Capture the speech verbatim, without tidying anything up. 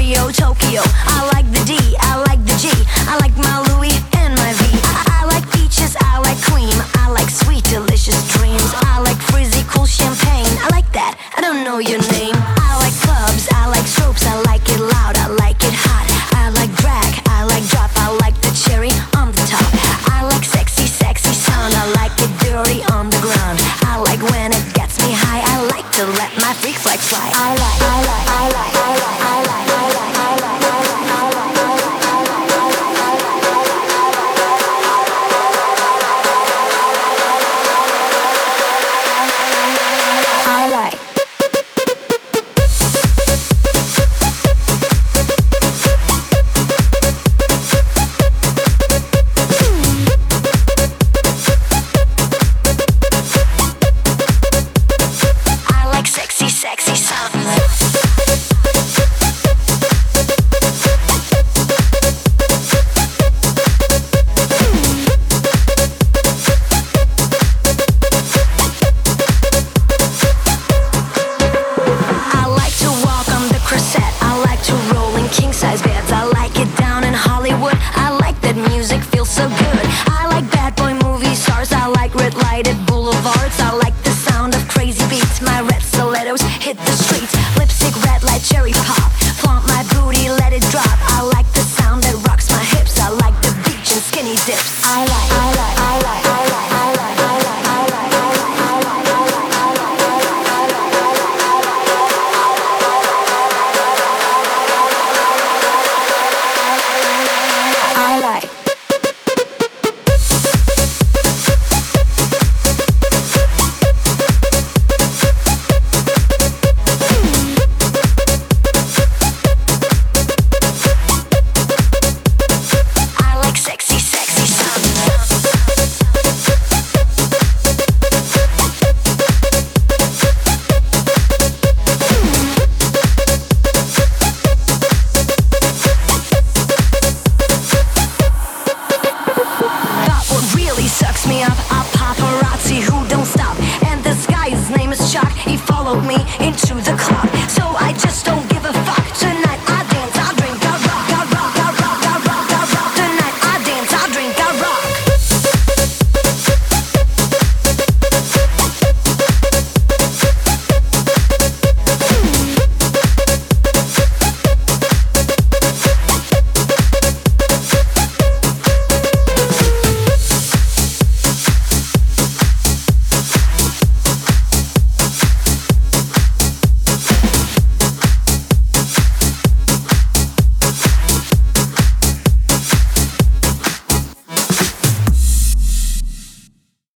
Rio, Tokyo. I like the D, I like the G. I like my Louis and my V. I, I like peaches, I like cream. I like sweet, delicious dreams. I like frizzy, cool champagne. I like that, I don't know your name. I like clubs, I like strobes. I like it loud, I like it hot. I like drag, I like drop. I like the cherry on the top. I like sexy, sexy sound. I like it dirty on the ground. I like when it gets me high. I like to let my freak flag fly. I like, I like, I like, I like, I like, I like, I like, I like, I like, I like, I like. I like sexy, sexy sound. I like to walk on the crescent. I like to roll in king-size beds. I like it down in Hollywood. I like that music feels so good. I like bad boy movie stars. I like red lighted boulevards. I like the sound of crazy beats. My red stilettos hit the streets. Lipstick red like cherry pop. Flaunt my booty, let it drop. I like the sound that rocks my hips. I like the beach and skinny dips. I like, I like, I like, I like, I like, I like, I like, I like, I like, I like, I like, I like, I like, I like. I like sexy, sexy sound. But what really sucks me up are paparazzi who don't stop. And this guy, his name is Chuck. He followed me into the club. So